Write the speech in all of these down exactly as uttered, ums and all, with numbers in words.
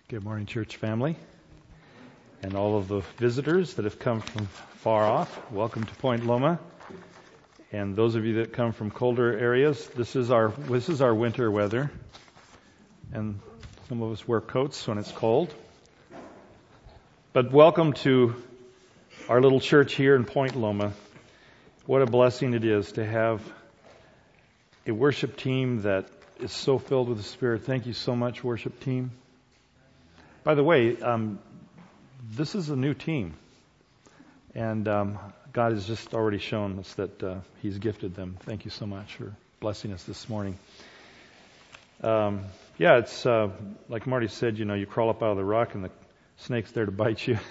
Good morning, church family, and all of the visitors that have come from far off. Welcome to Point Loma. And those of you that come from colder areas, this is our this is our winter weather. And some of us wear coats when it's cold. But welcome to our little church here in Point Loma. What a blessing it is to have a worship team that is so filled with the Spirit. Thank you so much, worship team. By the way, um, this is a new team, and um, God has just already shown us that uh, He's gifted them. Thank you so much for blessing us this morning. Um, yeah, it's uh, like Marty said, you know, you crawl up out of the rock and the snake's there to bite you.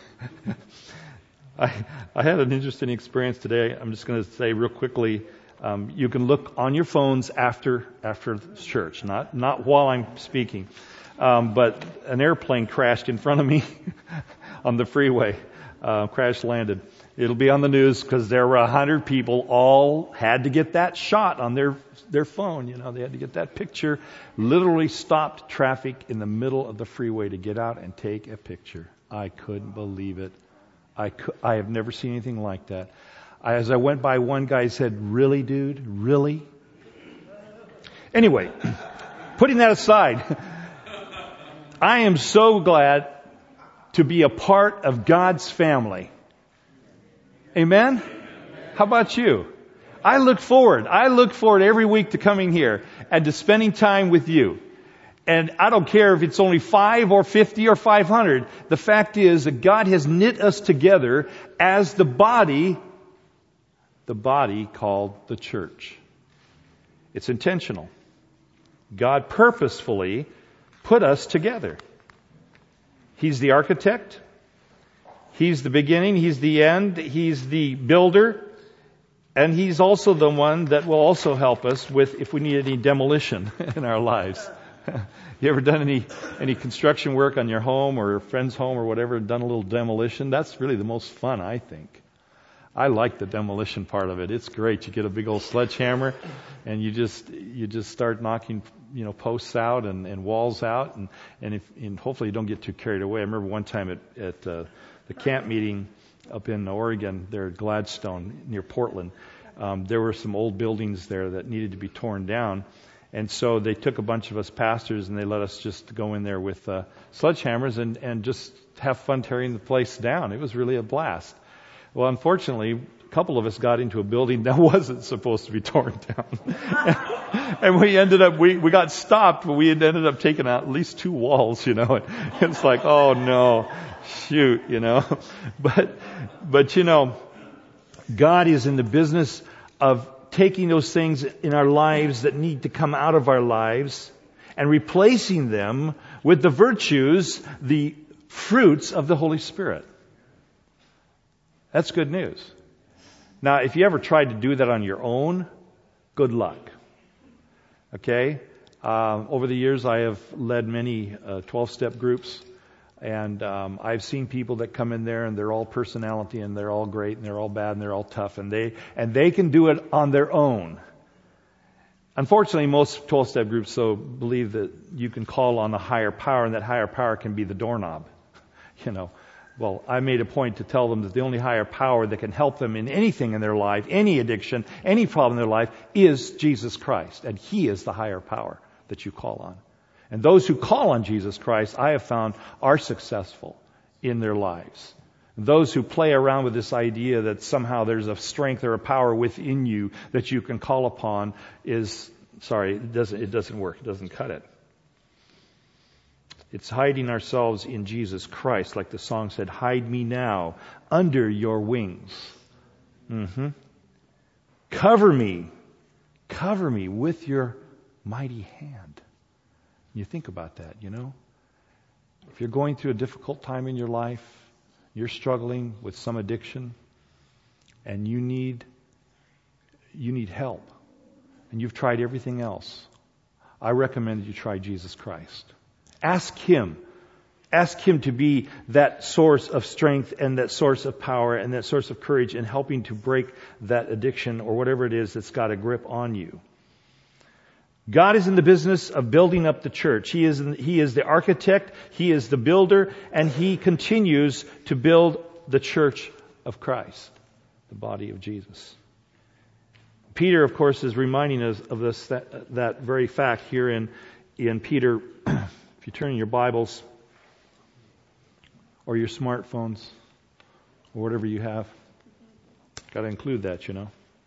I, I had an interesting experience today. I'm just going to say real quickly, um, you can look on your phones after after church, not not while I'm speaking. Um, but an airplane crashed in front of me on the freeway, uh, crash landed. It'll be on the news because there were a hundred people all had to get that shot on their their phone. You know, they had to get that picture. Literally stopped traffic in the middle of the freeway to get out and take a picture. I couldn't believe it. I could, I have never seen anything like that. I, as I went by, one guy said, "Really, dude? Really?" Anyway, putting that aside, I am so glad to be a part of God's family. Amen? How about you? I look forward. I look forward every week to coming here and to spending time with you. And I don't care if it's only five or fifty or five hundred. The fact is that God has knit us together as the body, the body called the church. It's intentional. God purposefully put us together. He's the architect. He's the beginning. He's the end. He's the builder. And He's also the one that will also help us with if we need any demolition in our lives. You ever done any any construction work on your home or a friend's home or whatever, done a little demolition? That's really the most fun, I think. I like the demolition part of it. It's great. You get a big old sledgehammer and you just you just start knocking, you know, posts out and, and walls out, and and, if, and hopefully you don't get too carried away. I remember one time at at uh, the camp meeting up in Oregon, there at Gladstone near Portland, um, there were some old buildings there that needed to be torn down, and so they took a bunch of us pastors and they let us just go in there with uh, sledgehammers and and just have fun tearing the place down. It was really a blast. Well, unfortunately, a couple of us got into a building that wasn't supposed to be torn down. And we ended up, we, we got stopped, but we had ended up taking out at least two walls, you know. And it's like, oh no, shoot, you know. But, but you know, God is in the business of taking those things in our lives that need to come out of our lives and replacing them with the virtues, the fruits of the Holy Spirit. That's good news. Now, if you ever tried to do that on your own, good luck. Okay? Uh, over the years, I have led many uh, twelve-step groups, and um, I've seen people that come in there and they're all personality and they're all great and they're all bad and they're all tough, and they and they can do it on their own. Unfortunately, most twelve-step groups so believe that you can call on a higher power, and that higher power can be the doorknob. You know. Well, I made a point to tell them that the only higher power that can help them in anything in their life, any addiction, any problem in their life, is Jesus Christ. And He is the higher power that you call on. And those who call on Jesus Christ, I have found, are successful in their lives. Those who play around with this idea that somehow there's a strength or a power within you that you can call upon is, sorry, it doesn't, it doesn't work. It doesn't cut it. It's hiding ourselves in Jesus Christ. Like the song said, hide me now under your wings. Mm-hmm. Cover me. Cover me with your mighty hand. You think about that, you know. If you're going through a difficult time in your life, you're struggling with some addiction, and you need, you need help, and you've tried everything else, I recommend that you try Jesus Christ. Ask Him. Ask Him to be that source of strength and that source of power and that source of courage in helping to break that addiction or whatever it is that's got a grip on you. God is in the business of building up the church. He is, in, He is the architect, He is the builder, and He continues to build the church of Christ, the body of Jesus. Peter, of course, is reminding us of this that, that very fact here in, in Peter. If you turn in your Bibles or your smartphones or whatever you have, got to include that, you know.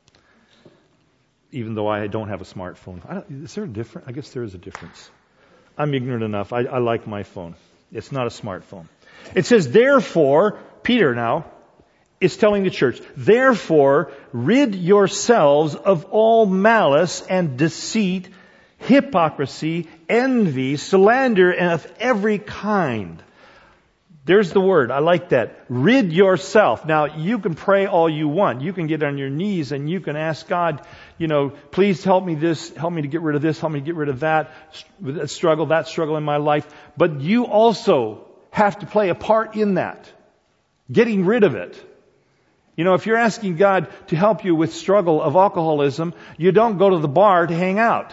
Even though I don't have a smartphone. I don't, is there a difference? I guess there is a difference. I'm ignorant enough. I, I like my phone. It's not a smartphone. It says, therefore, Peter now is telling the church, therefore, rid yourselves of all malice and deceit, hypocrisy, envy, slander, and of every kind. There's the word. I like that. Rid yourself. Now, you can pray all you want. You can get on your knees and you can ask God, you know, please help me this, help me to get rid of this, help me to get rid of that, that struggle, that struggle in my life. But you also have to play a part in that. Getting rid of it. You know, if you're asking God to help you with struggle of alcoholism, you don't go to the bar to hang out.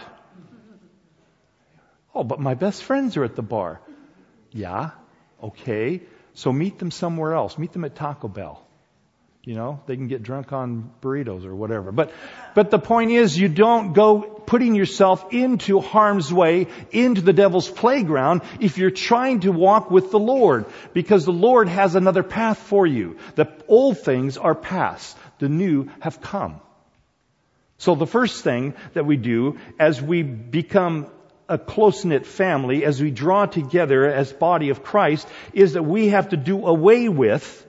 Oh, but my best friends are at the bar. Yeah. Okay, so meet them somewhere else. Meet them at Taco Bell. You know, they can get drunk on burritos or whatever. But, but the point is, you don't go putting yourself into harm's way, into the devil's playground, if you're trying to walk with the Lord. Because the Lord has another path for you. The old things are past. The new have come. So the first thing that we do as we become a close-knit family, as we draw together as body of Christ, is that we have to do away with,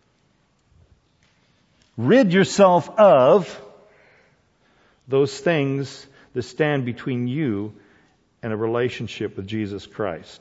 rid yourself of those things that stand between you and a relationship with Jesus Christ.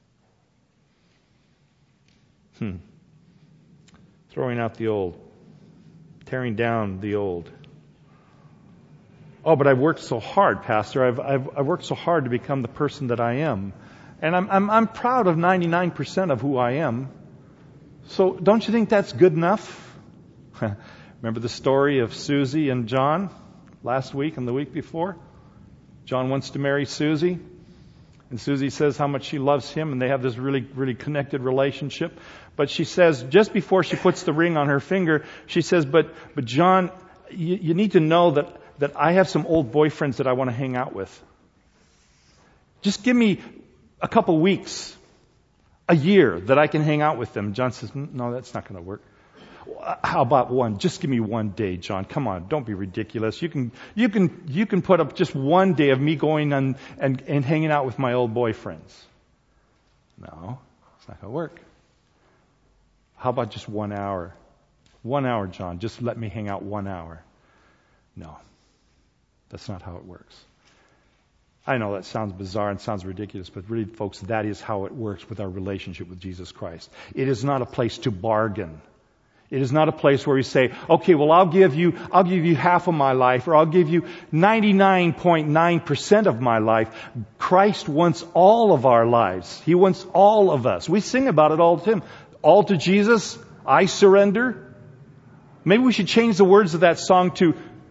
Hmm. Throwing out the old. Tearing down the old. Oh, but I've worked so hard, Pastor. I've, I've, I've worked so hard to become the person that I am. And I'm, I'm, I'm proud of ninety-nine percent of who I am. So don't you think that's good enough? Remember the story of Susie and John last week and the week before? John wants to marry Susie. And Susie says how much she loves him, and they have this really, really connected relationship. But she says, just before she puts the ring on her finger, she says, but, but John, you, you need to know that that I have some old boyfriends that I want to hang out with. Just give me a couple weeks, a year, that I can hang out with them. John says, no, that's not going to work. How about one? Just give me one day, John. Come on, don't be ridiculous. You can, you can, you can put up just one day of me going and, and, and hanging out with my old boyfriends. No, it's not going to work. How about just one hour? One hour, John. Just let me hang out one hour. No. That's not how it works. I know that sounds bizarre and sounds ridiculous, but really, folks, that is how it works with our relationship with Jesus Christ. It is not a place to bargain. It is not a place where we say, okay, well, I'll give you, I'll give you half of my life, or I'll give you ninety-nine point nine percent of my life. Christ wants all of our lives. He wants all of us. We sing about it all the time. All to Jesus, I surrender. Maybe we should change the words of that song to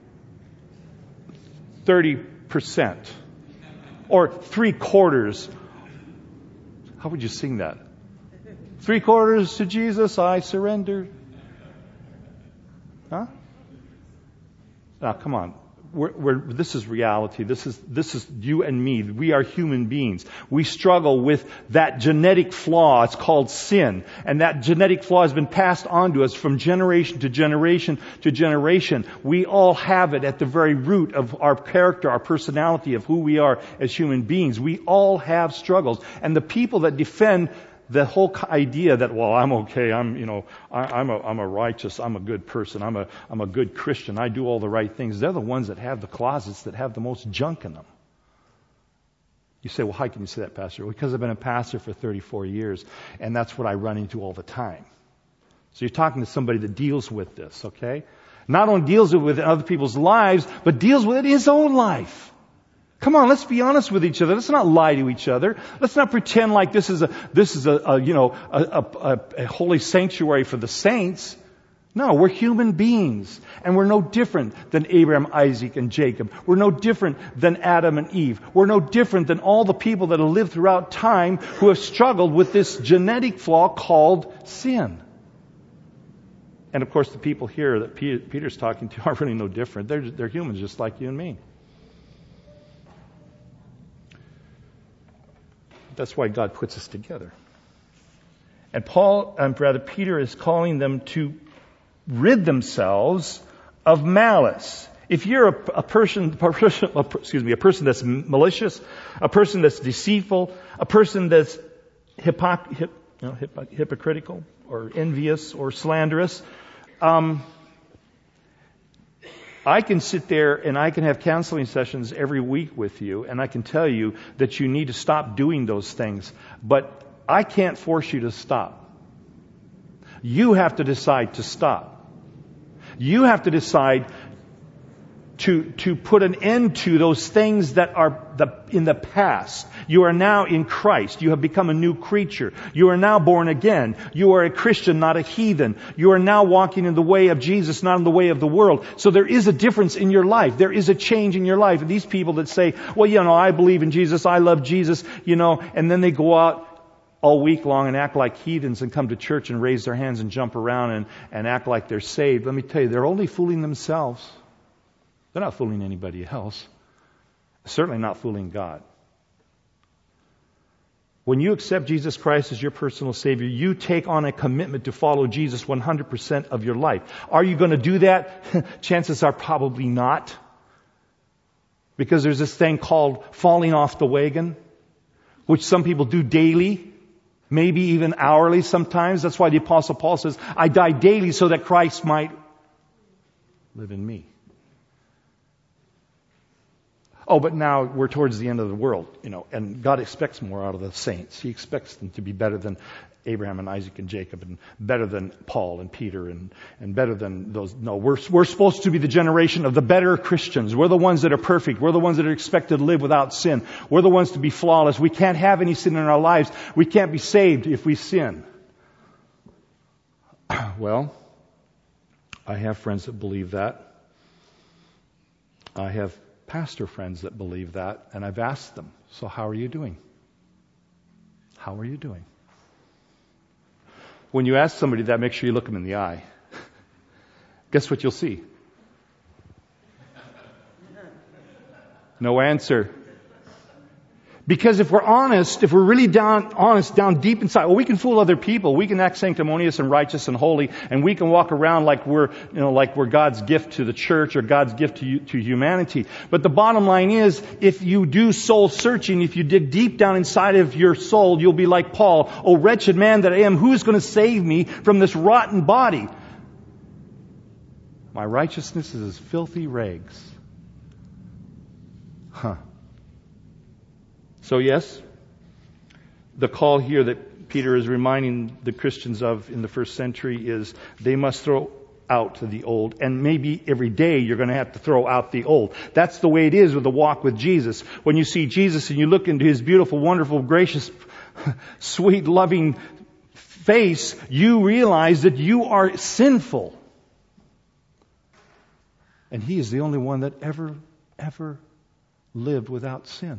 thirty percent or three quarters. How would you sing that? Three quarters to Jesus, I surrender. Huh? Now, come on. We're, we're, this is reality. This is, this is you and me. We are human beings. We struggle with that genetic flaw. It's called sin. And that genetic flaw has been passed on to us from generation to generation to generation. We all have it at the very root of our character, our personality, of who we are as human beings. We all have struggles. And the people that defend the whole idea that, well, I'm okay, I'm, you know, I, I'm a, I'm a righteous, I'm a good person, I'm a, I'm a good Christian, I do all the right things. They're the ones that have the closets that have the most junk in them. You say, well, how can you say that, Pastor? Well, because I've been a pastor for thirty-four years, and that's what I run into all the time. So you're talking to somebody that deals with this, okay? Not only deals with it in other people's lives, but deals with it in his own life. Come on, let's be honest with each other. Let's not lie to each other. Let's not pretend like this is a, this is a, a you know, a, a, a holy sanctuary for the saints. No, we're human beings. And we're no different than Abraham, Isaac, and Jacob. We're no different than Adam and Eve. We're no different than all the people that have lived throughout time who have struggled with this genetic flaw called sin. And of course, the people here that Peter's talking to are really no different. They're, they're humans just like you and me. That's why God puts us together. And Paul, and rather Peter, is calling them to rid themselves of malice. If you're a, a person, a person, excuse me, a person that's malicious, a person that's deceitful, a person that's hypoc- hip, you know, hip, hypocritical or envious or slanderous, um, I can sit there and I can have counseling sessions every week with you, and I can tell you that you need to stop doing those things. But I can't force you to stop. You have to decide to stop. You have to decide to, to put an end to those things that are the, in the past. You are now in Christ. You have become a new creature. You are now born again. You are a Christian, not a heathen. You are now walking in the way of Jesus, not in the way of the world. So there is a difference in your life. There is a change in your life. And these people that say, well, you know, I believe in Jesus, I love Jesus, you know, and then they go out all week long and act like heathens and come to church and raise their hands and jump around and, and act like they're saved. Let me tell you, they're only fooling themselves. They're not fooling anybody else. Certainly not fooling God. When you accept Jesus Christ as your personal Savior, you take on a commitment to follow Jesus one hundred percent of your life. Are you going to do that? Chances are probably not. Because there's this thing called falling off the wagon, which some people do daily. Maybe even hourly sometimes. That's why the Apostle Paul says, I die daily so that Christ might live in me. Oh, but now we're towards the end of the world, you know, and God expects more out of the saints. He expects them to be better than Abraham and Isaac and Jacob, and better than Paul and Peter, and, and better than those. No, we're, we're supposed to be the generation of the better Christians. We're the ones that are perfect. We're the ones that are expected to live without sin. We're the ones to be flawless. We can't have any sin in our lives. We can't be saved if we sin. Well, I have friends that believe that. I have pastor friends that believe that, and I've asked them, so how are you doing? How are you doing? When you ask somebody that, make sure you look them in the eye. Guess what you'll see? No answer. Because if we're honest, if we're really down, honest, down deep inside, well, we can fool other people. We can act sanctimonious and righteous and holy, and we can walk around like we're, you know, like we're God's gift to the church or God's gift to, to humanity. But the bottom line is, if you do soul searching, if you dig deep down inside of your soul, you'll be like Paul. Oh, wretched man that I am, who is going to save me from this rotten body? My righteousness is as filthy rags. Huh. So yes, the call here that Peter is reminding the Christians of in the first century is they must throw out the old. And maybe every day you're going to have to throw out the old. That's the way it is with the walk with Jesus. When you see Jesus and you look into His beautiful, wonderful, gracious, sweet, loving face, you realize that you are sinful. And He is the only one that ever, ever lived without sin.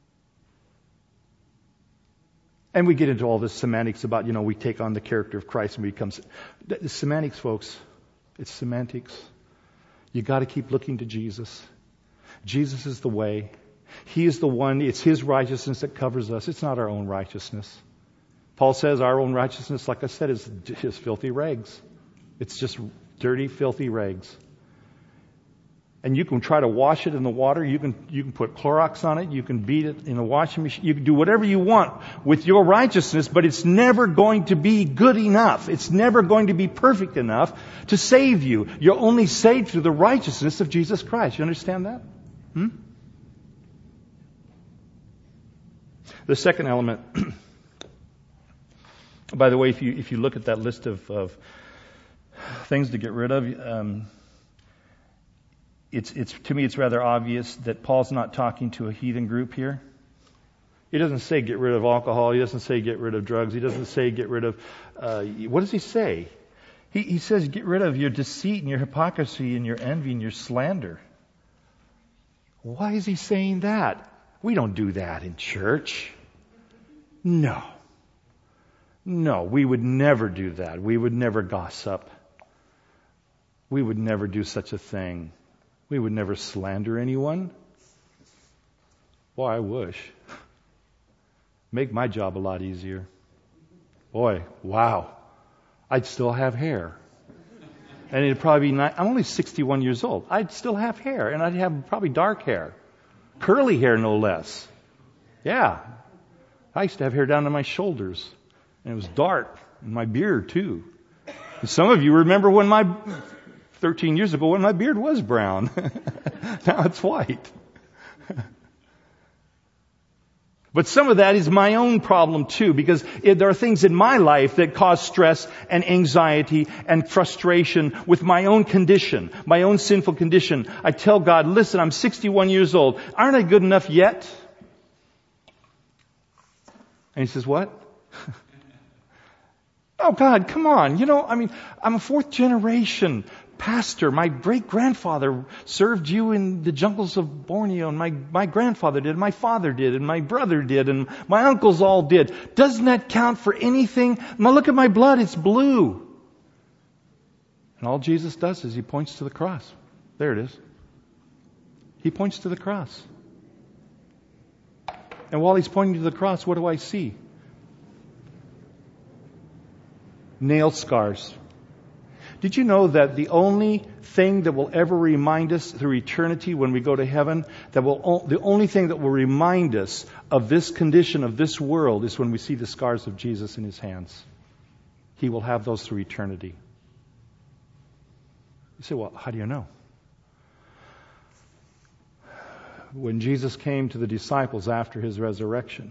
And we get into all this semantics about, you know, we take on the character of Christ and we become... The semantics, folks. It's semantics. You got to keep looking to Jesus. Jesus is the way. He is the one. It's His righteousness that covers us. It's not our own righteousness. Paul says our own righteousness, like I said, is, is filthy rags. It's just dirty, filthy rags. And you can try to wash it in the water. You can you can put Clorox on it. You can beat it in a washing machine. You can do whatever you want with your righteousness, but it's never going to be good enough. It's never going to be perfect enough to save you. You're only saved through the righteousness of Jesus Christ. You understand that? Hmm? The second element, by the way, if you if you look at that list of, of things to get rid of, um, It's, it's, to me, it's rather obvious that Paul's not talking to a heathen group here. He doesn't say get rid of alcohol. He doesn't say get rid of drugs. He doesn't say get rid of, uh, what does he say? He, he says, get rid of your deceit and your hypocrisy and your envy and your slander. Why is he saying that? We don't do that in church. No. No, we would never do that. We would never gossip. We would never do such a thing. We would never slander anyone. Boy, I wish. Make my job a lot easier. Boy, wow. I'd still have hair. And it'd probably be not, I'm only sixty-one years old. I'd still have hair, and I'd have probably dark hair. Curly hair, no less. Yeah. I used to have hair down to my shoulders. And it was dark. And my beard, too. And some of you remember when my, thirteen years ago, when my beard was brown. Now it's white. But some of that is my own problem too, because it, there are things in my life that cause stress and anxiety and frustration with my own condition, my own sinful condition. I tell God, listen, I'm sixty-one years old. Aren't I good enough yet? And He says, what? Oh God, come on. You know, I mean, I'm a fourth generation pastor. My great-grandfather served you in the jungles of Borneo, and my, my grandfather did, and my father did, and my brother did, and my uncles all did. Doesn't that count for anything? Now look at my blood, it's blue. And all Jesus does is He points to the cross. There it is. He points to the cross. And while He's pointing to the cross, what do I see? Nail scars. Did you know that the only thing that will ever remind us through eternity when we go to heaven, that will, the only thing that will remind us of this condition of this world is when we see the scars of Jesus in His hands. He will have those through eternity. You say, well, how do you know? When Jesus came to the disciples after His resurrection,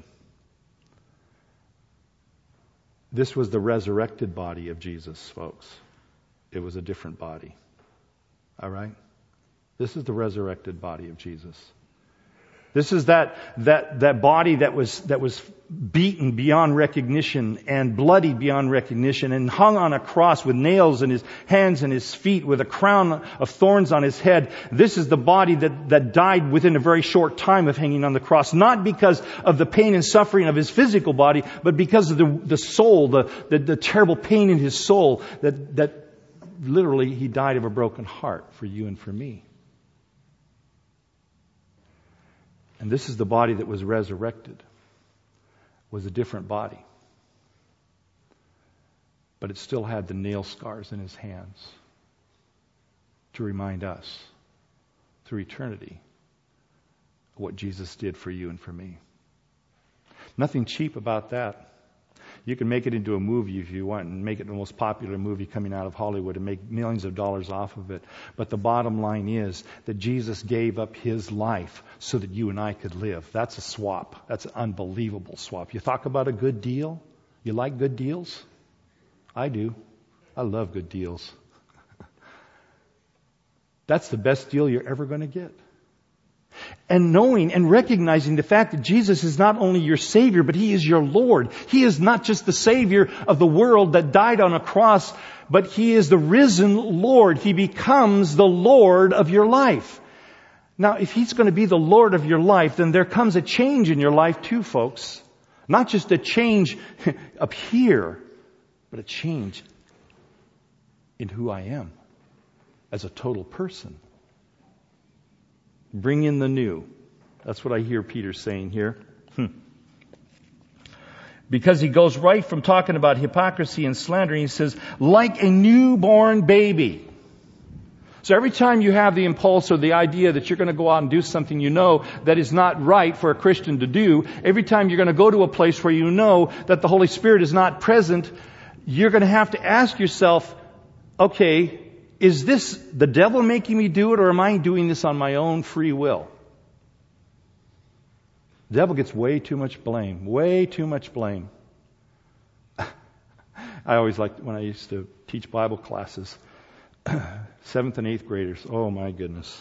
this was the resurrected body of Jesus, folks. It was a different body. All right? This is the resurrected body of Jesus. This is that that that body that was that was beaten beyond recognition and bloody beyond recognition and hung on a cross with nails in His hands and His feet with a crown of thorns on His head. This is the body that, that died within a very short time of hanging on the cross. Not because of the pain and suffering of His physical body, but because of the, the soul, the, the, the terrible pain in His soul that, that literally He died of a broken heart for you and for me. And this is the body that was resurrected. Was a different body. But it still had the nail scars in His hands to remind us through eternity what Jesus did for you and for me. Nothing cheap about that. You can make it into a movie if you want and make it the most popular movie coming out of Hollywood and make millions of dollars off of it. But the bottom line is that Jesus gave up His life so that you and I could live. That's a swap. That's an unbelievable swap. You talk about a good deal? You like good deals? I do. I love good deals. That's the best deal you're ever going to get. And knowing and recognizing the fact that Jesus is not only your Savior, but He is your Lord. He is not just the Savior of the world that died on a cross, but He is the risen Lord. He becomes the Lord of your life. Now, if He's going to be the Lord of your life, then there comes a change in your life too, folks. Not just a change up here, but a change in who I am as a total person. Bring in the new. That's what I hear Peter saying here. Hmm. Because he goes right from talking about hypocrisy and slander, he says, like a newborn baby. So every time you have the impulse or the idea that you're going to go out and do something you know that is not right for a Christian to do, every time you're going to go to a place where you know that the Holy Spirit is not present, you're going to have to ask yourself, okay, is this the devil making me do it, or am I doing this on my own free will? The devil gets way too much blame. Way too much blame. I always liked when I used to teach Bible classes. Seventh and eighth graders. Oh my goodness.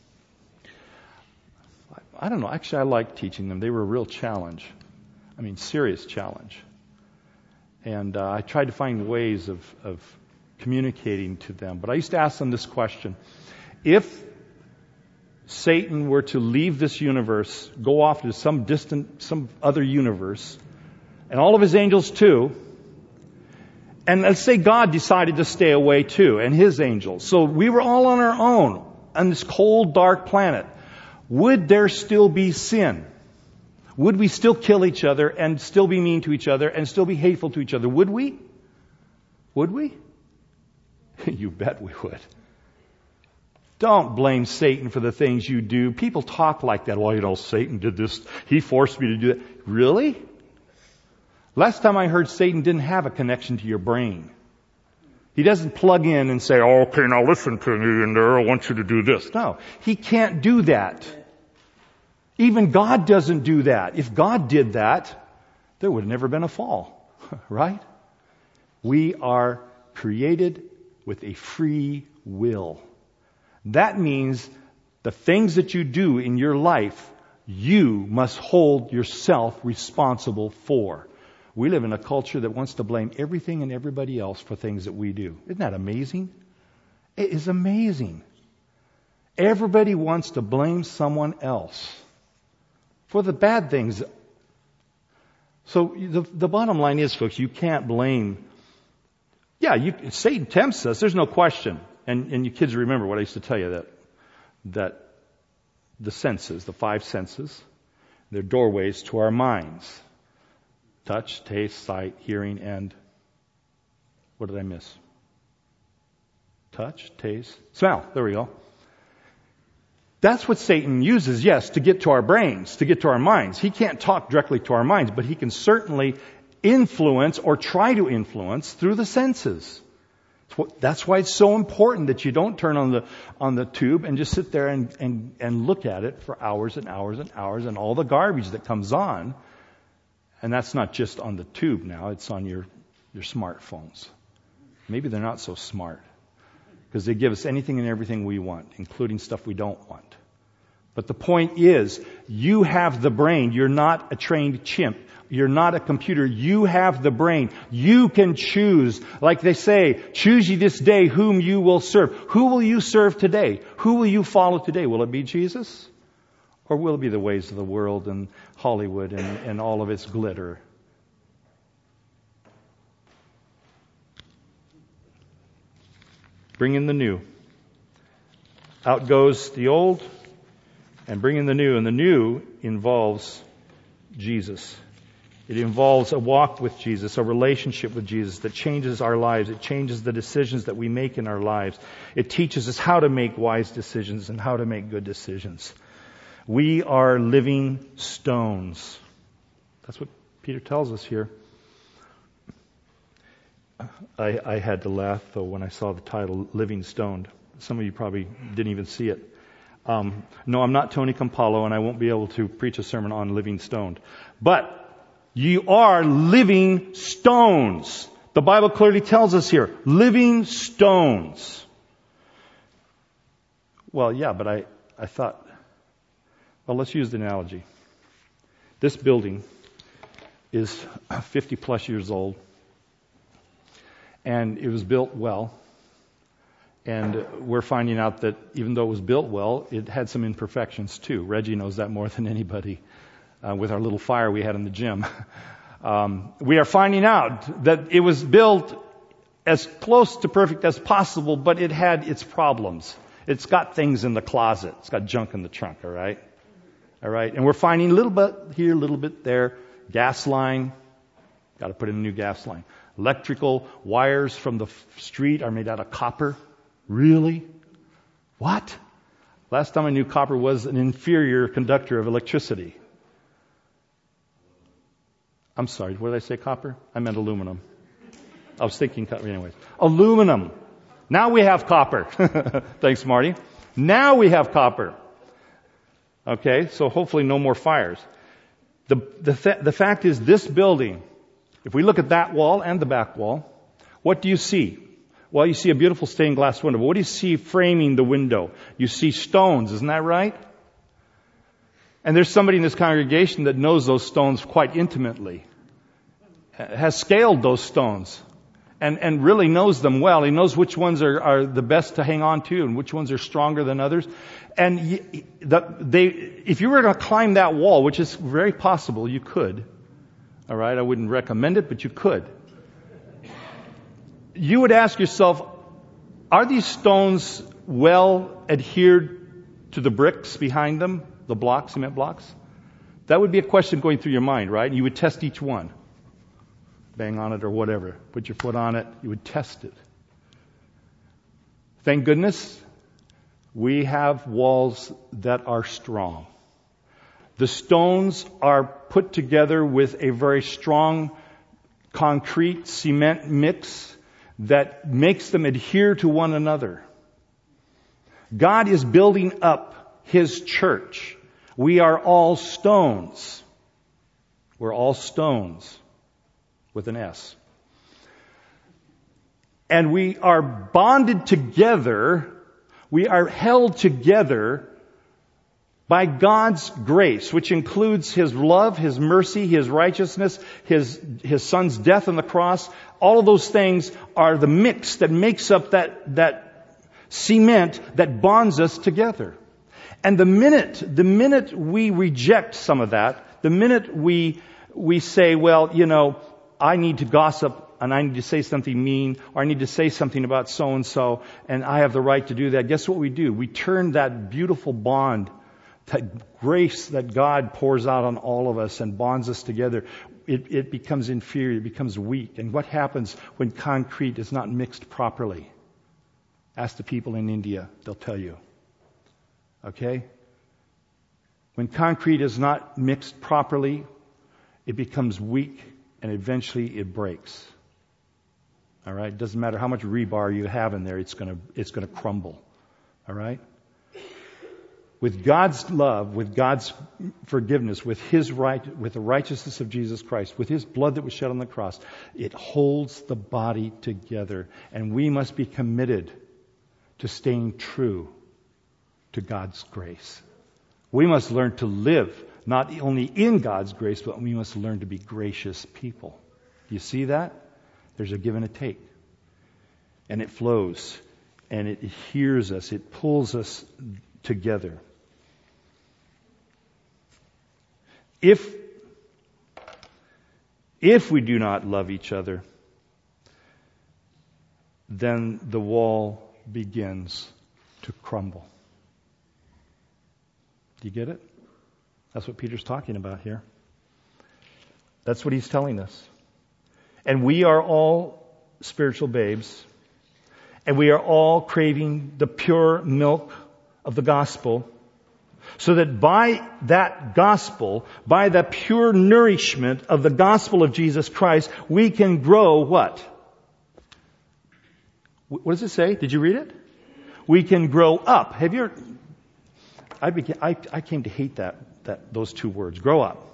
I don't know. Actually, I liked teaching them. They were a real challenge. I mean, serious challenge. And uh, I tried to find ways of, of communicating to them. But I used to ask them this question. If Satan were to leave this universe, go off to some distant, some other universe, and all of his angels too, and let's say God decided to stay away too, and his angels. So we were all on our own on this cold, dark planet. Would there still be sin? Would we still kill each other and still be mean to each other and still be hateful to each other? Would we? Would we? You bet we would. Don't blame Satan for the things you do. People talk like that. Well, you know, Satan did this. He forced me to do that. Really? Last time I heard, Satan didn't have a connection to your brain. He doesn't plug in and say, oh, okay, now listen to me, and I want you to do this. No, he can't do that. Even God doesn't do that. If God did that, there would have never been a fall, right? We are created with a free will. That means the things that you do in your life, you must hold yourself responsible for. We live in a culture that wants to blame everything and everybody else for things that we do. Isn't that amazing? It is amazing. Everybody wants to blame someone else for the bad things. So the, the bottom line is, folks, you can't blame. Yeah, you, Satan tempts us. There's no question. And, and you kids remember what I used to tell you, that that the senses, the five senses, they're doorways to our minds. Touch, taste, sight, hearing, and what did I miss? Touch, taste, smell. There we go. That's what Satan uses, yes, to get to our brains, to get to our minds. He can't talk directly to our minds, but he can certainly influence or try to influence through the senses. That's why it's so important that you don't turn on the on the tube and just sit there and, and, and look at it for hours and hours and hours and all the garbage that comes on. And that's not just on the tube now, it's on your, your smartphones. Maybe they're not so smart, because they give us anything and everything we want, including stuff we don't want. But the point is, you have the brain. You're not a trained chimp. You're not a computer. You have the brain. You can choose. Like they say, choose ye this day whom you will serve. Who will you serve today? Who will you follow today? Will it be Jesus? Or will it be the ways of the world and Hollywood and, and all of its glitter? Bring in the new. Out goes the old, and bring in the new. And the new involves Jesus. It involves a walk with Jesus, a relationship with Jesus that changes our lives. It changes the decisions that we make in our lives. It teaches us how to make wise decisions and how to make good decisions. We are living stones. That's what Peter tells us here. I, I had to laugh, though, when I saw the title, Living Stoned. Some of you probably didn't even see it. Um, no, I'm not Tony Campolo, and I won't be able to preach a sermon on living stoned. But you are living stones. The Bible clearly tells us here, living stones. Well, yeah, but I, I thought, well, let's use the analogy. This building is fifty plus years old, and it was built well. And we're finding out that even though it was built well, it had some imperfections too. Reggie knows that more than anybody uh, with our little fire we had in the gym. Um, we are finding out that it was built as close to perfect as possible, but it had its problems. It's got things in the closet. It's got junk in the trunk, all right? All right? And we're finding a little bit here, a little bit there. Gas line. Got to put in a new gas line. Electrical wires from the f- street are made out of copper. Really? What? Last time I knew, copper was an inferior conductor of electricity. I'm sorry, what did I say, copper? I meant aluminum. I was thinking copper. Anyways, aluminum. Now we have copper. Thanks, Marty. Now we have copper. Okay, so hopefully no more fires. The, the, th- the fact is, this building, if we look at that wall and the back wall, what do you see? Well, you see a beautiful stained glass window. But what do you see framing the window? You see stones, isn't that right? And there's somebody in this congregation that knows those stones quite intimately, has scaled those stones, and, and really knows them well. He knows which ones are, are the best to hang on to and which ones are stronger than others. And he, the, they, if you were to climb that wall, which is very possible, you could. All right, I wouldn't recommend it, but you could. You would ask yourself, are these stones well adhered to the bricks behind them, the blocks, cement blocks? That would be a question going through your mind, right? You would test each one. Bang on it or whatever. Put your foot on it. You would test it. Thank goodness we have walls that are strong. The stones are put together with a very strong concrete cement mix that makes them adhere to one another. God is building up His church. We are all stones. We're all stones with an S. And we are bonded together. We are held together by God's grace, which includes His love, His mercy, His righteousness, His, His Son's death on the cross. All of those things are the mix that makes up that, that cement that bonds us together. And the minute, the minute we reject some of that, the minute we, we say, well, you know, I need to gossip and I need to say something mean, or I need to say something about so-and-so, and I have the right to do that. Guess what we do? We turn that beautiful bond, that grace that God pours out on all of us and bonds us together, it, it becomes inferior, it becomes weak. And what happens when concrete is not mixed properly? Ask the people in India, they'll tell you. Okay? When concrete is not mixed properly, it becomes weak and eventually it breaks. All right? It doesn't matter how much rebar you have in there, it's going to it's going to crumble. All right? With God's love, with God's forgiveness, with His right, with the righteousness of Jesus Christ, with His blood that was shed on the cross, it holds the body together. And we must be committed to staying true to God's grace. We must learn to live not only in God's grace, but we must learn to be gracious people. You see that? There's a give and a take. And it flows. And it adheres us. It pulls us together. If, if we do not love each other, then the wall begins to crumble. Do you get it? That's what Peter's talking about here. That's what he's telling us. And we are all spiritual babes. And we are all craving the pure milk of the gospel. So that by that gospel, by the pure nourishment of the gospel of Jesus Christ, we can grow what? What does it say? Did you read it? We can grow up. Have you ever... I, began, I, I came to hate that, that those two words, grow up.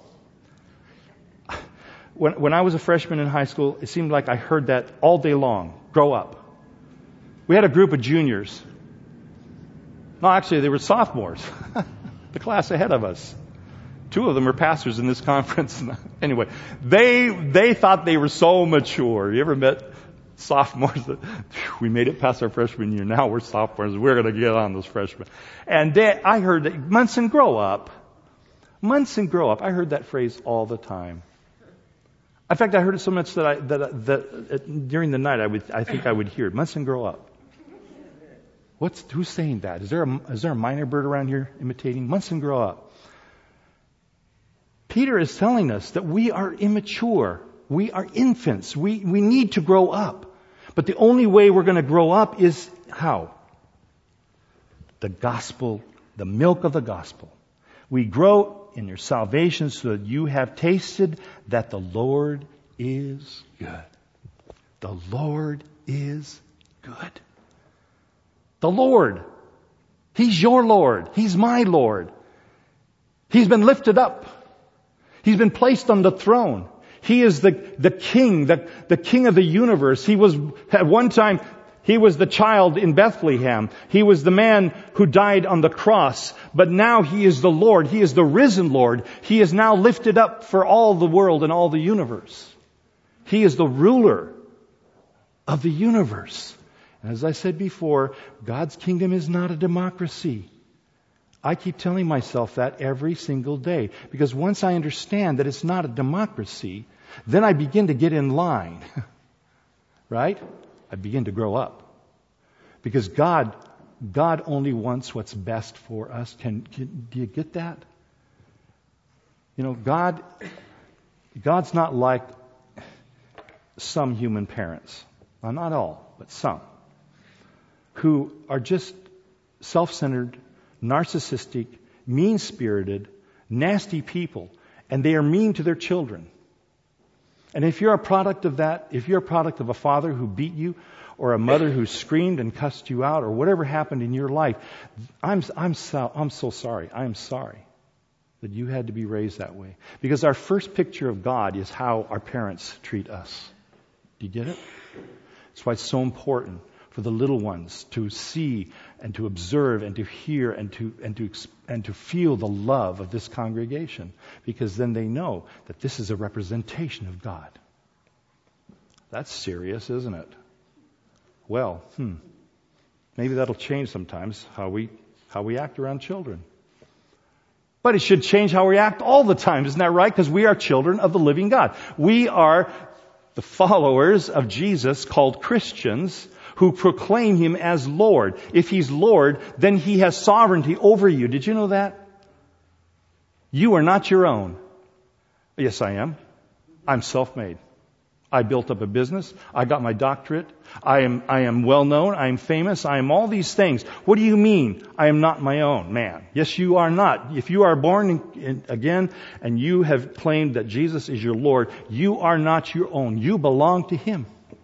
When, when I was a freshman in high school, it seemed like I heard that all day long, grow up. We had a group of juniors. No, actually, they were sophomores, the class ahead of us. Two of them are pastors in this conference. Anyway, they they thought they were so mature. You ever met sophomores? That, we made it past our freshman year. Now we're sophomores. We're going to get on those freshmen. And they, I heard that, Munson, grow up. Munson, grow up. I heard that phrase all the time. In fact, I heard it so much that I, that, that uh, during the night I would, I think I would hear it. Munson, grow up. What's, who's saying that? Is there a, is there a minor bird around here imitating? Munson, grow up. Peter is telling us that we are immature. We are infants. We, we need to grow up. But the only way we're going to grow up is how? The gospel, the milk of the gospel. We grow in your salvation so that you have tasted that the Lord is good. The Lord is good. The Lord. He's your Lord. He's my Lord. He's been lifted up. He's been placed on the throne. He is the, the king, the, the king of the universe. He was, at one time, he was the child in Bethlehem. He was the man who died on the cross. But now he is the Lord. He is the risen Lord. He is now lifted up for all the world and all the universe. He is the ruler of the universe. And as I said before, God's kingdom is not a democracy. I keep telling myself that every single day. Because once I understand that it's not a democracy, then I begin to get in line. Right? I begin to grow up. Because God, God only wants what's best for us. Can, can do you get that? You know, God, God's not like some human parents. Well, not all, but some. Who are just self-centered, narcissistic, mean-spirited, nasty people. And they are mean to their children. And if you're a product of that, if you're a product of a father who beat you, or a mother who screamed and cussed you out, or whatever happened in your life, I'm, I'm, so, I'm so sorry. I am sorry that you had to be raised that way. Because our first picture of God is how our parents treat us. Do you get it? That's why it's so important for the little ones to see and to observe and to hear and to and to and to feel the love of this congregation, because then they know that this is a representation of God. That's serious, isn't it? Well, hmm, maybe that'll change sometimes how we how we act around children. But it should change how we act all the time, isn't that right? Because we are children of the living God. We are the followers of Jesus, called Christians, who proclaim Him as Lord. If He's Lord, then He has sovereignty over you. Did you know that? You are not your own. Yes, I am. I'm self-made. I built up a business. I got my doctorate. I am, I am well known. I am famous. I am all these things. What do you mean I am not my own man? Yes, you are not. If you are born in, in, again and you have claimed that Jesus is your Lord, you are not your own. You belong to Him.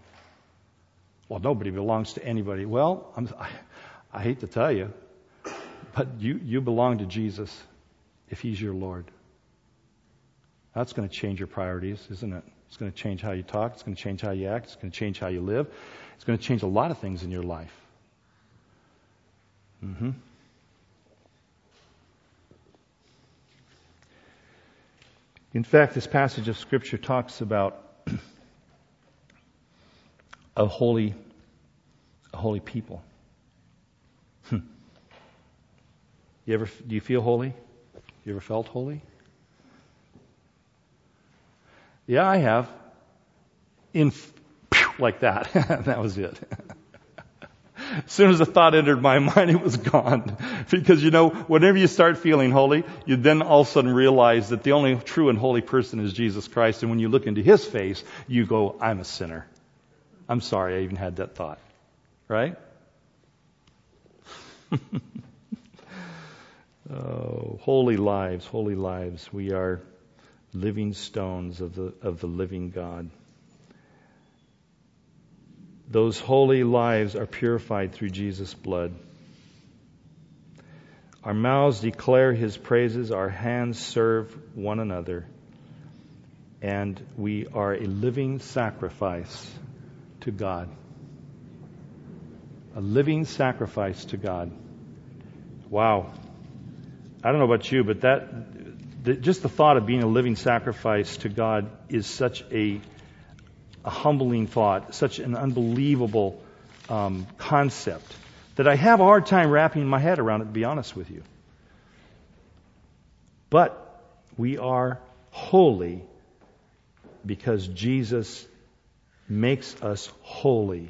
Well, nobody belongs to anybody. Well, I'm, I, I hate to tell you, but you, you belong to Jesus if He's your Lord. That's going to change your priorities, isn't it? It's going to change how you talk. It's going to change how you act. It's going to change how you live. It's going to change a lot of things in your life. Mm-hmm. In fact, this passage of Scripture talks about a holy, a holy people. Hmm. You ever, do you feel holy? You ever felt holy? Yeah, I have. In like that. That was it. As soon as the thought entered my mind, it was gone. Because, you know, whenever you start feeling holy, you then all of a sudden realize that the only true and holy person is Jesus Christ. And when you look into His face, you go, I'm a sinner. I'm sorry I even had that thought. Right? Oh, holy lives, holy lives. We are living stones of the of the living God. Those holy lives are purified through Jesus' blood. Our mouths declare His praises, our hands serve one another, and we are a living sacrifice to God. A living sacrifice to God. Wow. I don't know about you, but that just the thought of being a living sacrifice to God is such a, a humbling thought, such an unbelievable um, concept that I have a hard time wrapping my head around it, to be honest with you. But we are holy because Jesus makes us holy.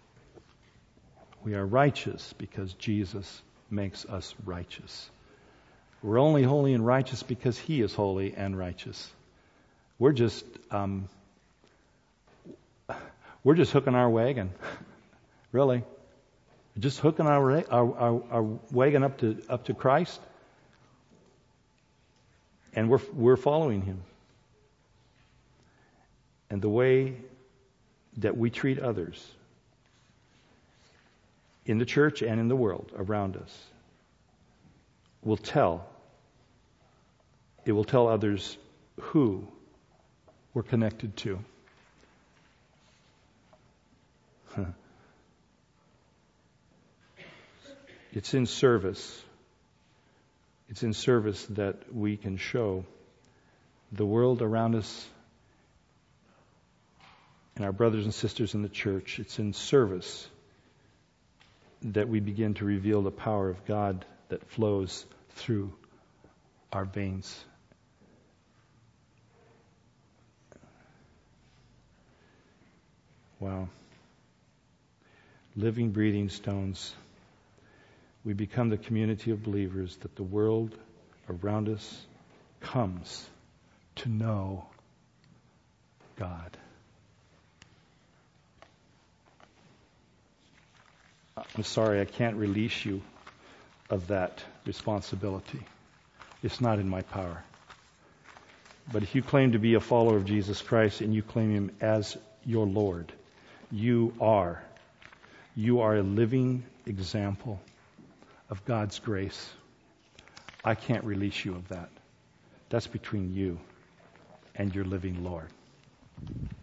We are righteous because Jesus makes us righteous. We're only holy and righteous because He is holy and righteous. We're just um, we're just hooking our wagon, really. We're just hooking our, our our our wagon up to up to Christ, and we're we're following Him. And the way that we treat others in the church and in the world around us will tell, it will tell others who we're connected to. Huh. It's in service. It's in service that we can show the world around us and our brothers and sisters in the church. It's in service that we begin to reveal the power of God that flows through our veins. Wow. Living, breathing stones. We become the community of believers that the world around us comes to know God. I'm sorry, I can't release you of that responsibility. It's not in my power. But if you claim to be a follower of Jesus Christ and you claim Him as your Lord, you are. You are a living example of God's grace. I can't release you of that. That's between you and your living Lord.